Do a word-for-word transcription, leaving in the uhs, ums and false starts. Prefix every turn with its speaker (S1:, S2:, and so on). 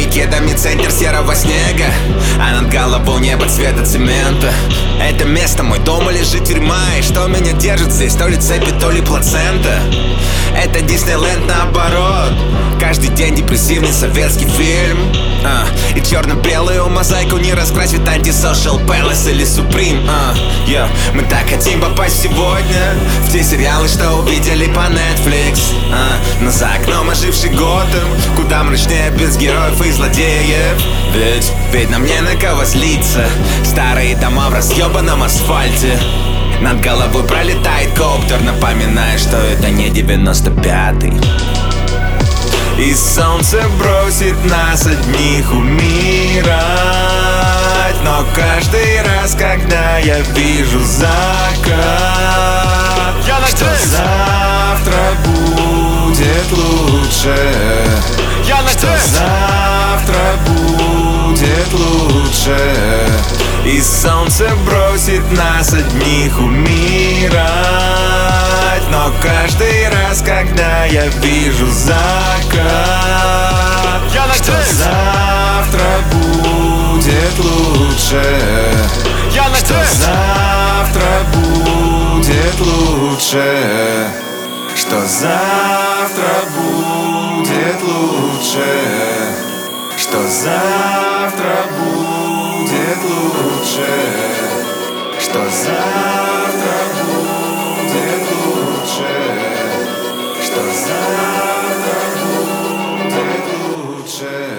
S1: баррикадами центр серого снега, а над головой небо цвета цемента. Это место мой дом или же тюрьма, и что меня держит здесь, то ли цепи, то ли плацента. Это Диснейленд наоборот, каждый день депрессивный советский фильм, а, и черно-белую мозаику не раскрасит антисошиал Palace или Supreme, а, yeah. Мы так хотим попасть сегодня в те сериалы, что увидели по Netflix, а, но за окном оживший Готэм, куда мрачнее без героев и злодеев. Ведь, ведь нам не на кого злиться, старые дома в разъебанном асфальте. Над головой пролетает коптер, напоминая, что это не девяносто пятый. И солнце бросит нас одних умирать. Но каждый раз, когда я вижу закат, я что завтра будет лучше, я что завтра будет лучше. И солнце бросит нас одних умирать. Но каждый раз, когда я вижу закат, я что завтра будет лучше, я что завтра будет лучше, что завтра будет лучше, что завтра будет лучше, что завтра будет лучше, что завтра будет лучше.